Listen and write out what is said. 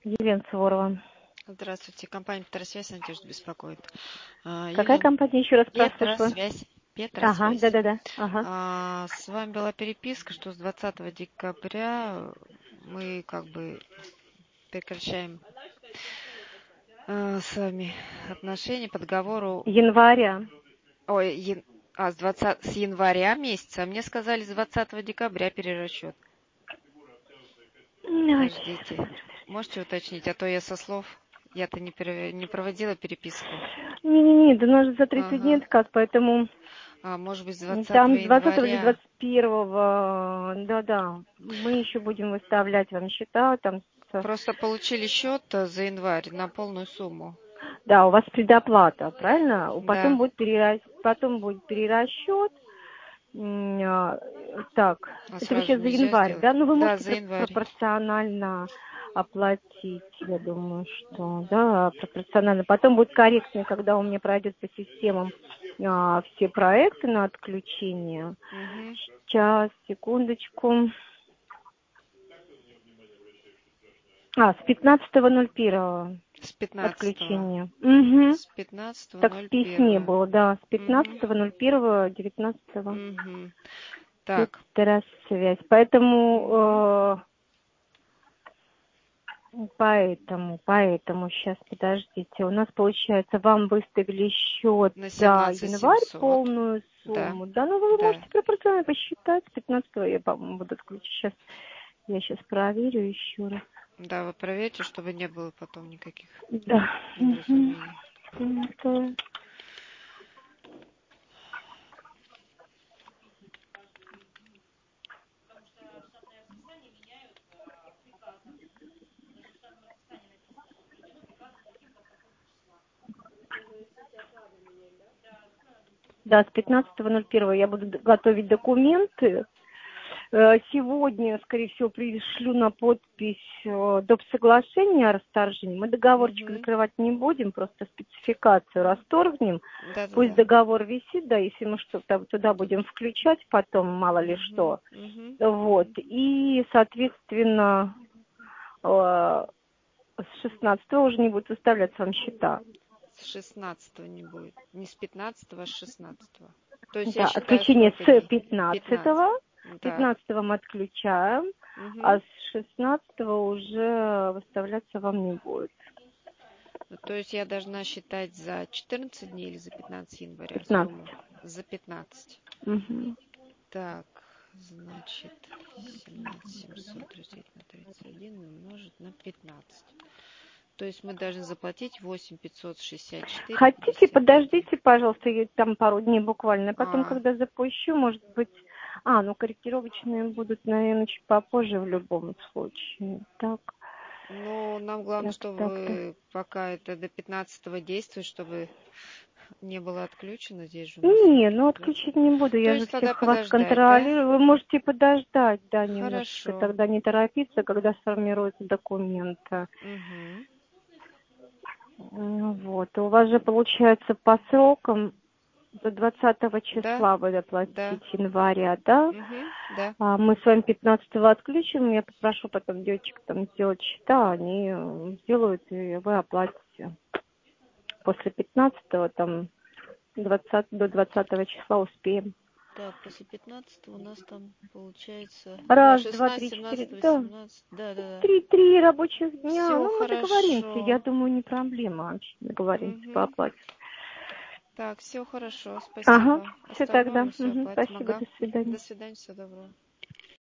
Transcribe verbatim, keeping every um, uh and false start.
Елена Суворова. Здравствуйте, компания Петросвязь, Надежда беспокоит. А, Какая Елена, компания, еще раз прослушала? Петросвязь. Ага, Петросвязь. да-да-да. Ага. А, с вами была переписка, что с двадцатого декабря мы как бы прекращаем а, с вами отношения по договору. Января. Ой, ян- а, с, двадцатого с января месяца, а мне сказали с двадцатого декабря перерасчет. Подождите, можете уточнить, а то я со слов, я-то не, пере- не проводила переписку. Не-не-не, да у нас же за тридцать дней Ага. отказ, поэтому А, может быть, с двадцатого там с двадцатого или января. двадцать первого, да-да, мы еще будем выставлять вам счета, там, с- Просто получили счет за январь на полную сумму. да, у вас предоплата, правильно? Потом Да. будет, перерас... Потом будет перерасчет. М, а, Так, А это вы сразу сейчас за нельзя январь, сделать? да? Ну, вы Да, можете за про- январь. пропорционально оплатить, я думаю, что, да, пропорционально. Потом будет корректно, когда у меня пройдет по системам а, все проекты на отключение. Угу. Сейчас, секундочку. А, с пятнадцатого ноль первого С пятнадцатого. отключение. Угу. С пятнадцатого Так в ноль письме первого. было, да, с Угу. пятнадцатого ноль первого девятнадцатого. Угу. Так. Это связь. Угу. Поэтому... э, Поэтому, поэтому, сейчас, подождите, у нас, получается, вам выставили счет На за семнадцать январь семьсот. полную Да. сумму. Да, ну вы Да. можете пропорционально посчитать. С пятнадцатого я, по-моему, буду отключить. Сейчас, я сейчас проверю еще раз. Да, вы проверьте, чтобы не было потом никаких Да. Угу. недоразумений. Это... Да, с пятнадцатого ноль первого я буду д- готовить документы. Э, Сегодня, скорее всего, пришлю на подпись э, доп. Соглашение о расторжении. Мы договорчик Угу. закрывать не будем, просто спецификацию расторгнем. Пусть Да-да-да. договор висит, да, если мы что-то туда будем включать потом, мало ли Угу. что. Угу. Вот. И, соответственно, э, с шестнадцатого уже не будут выставляться вам счета. С шестнадцатого не будет. Не с пятнадцатого, а с шестнадцатого. То есть я Да, считаю отключение сколько с дней? пятнадцать. пятнадцатого. Так. пятнадцатого мы отключаем, а Угу. с шестнадцатого уже выставляться вам не будет. То есть я должна считать за четырнадцать дней или за пятнадцать января сумму? пятнадцать. За пятнадцать. Угу. Так, значит, семнадцать семьсот разделить на тридцать один умножить на пятнадцать. То есть мы должны заплатить восемь пятьсот шестьдесят четыре Хотите, пятьдесят один. подождите, пожалуйста, я там пару дней буквально. Потом, А, когда запущу, может быть... А, ну корректировочные будут, наверное, чуть попозже в любом случае. Так, ну, нам главное, так, так, так. чтобы пока это до пятнадцатого действует, чтобы не было отключено. Здесь же у нас Не, ну отключено. отключить не буду, То я же есть тогда всех вас подождать, да? контролирую. Вы можете подождать, да, немножечко, Хорошо. тогда не торопиться, когда сформируются документы. Угу. М, Вот, у вас же получается по срокам до двадцатого Да, числа вы да. доплатите января, да? Угу. Да. А мы с вами пятнадцатого отключим, я попрошу потом девочек там сделать счета, они э, сделают, и вы оплатите. После пятнадцатого там двадцатого до двадцатого числа успеем. Так, после пятнадцатого у нас там получается... Да, Раз, два, шестнадцать, три, четыре, семнадцать, да. восемнадцать. Да, да, да. Три, три рабочих дня. Все Ну, мы договоримся. Я хорошо. думаю, не проблема вообще. Договоримся по Угу. оплате. Так, все хорошо. Ага, Спасибо. все тогда. Остановим, все, Мгм, оплатим. спасибо, Ага. до свидания. До свидания, всего доброго.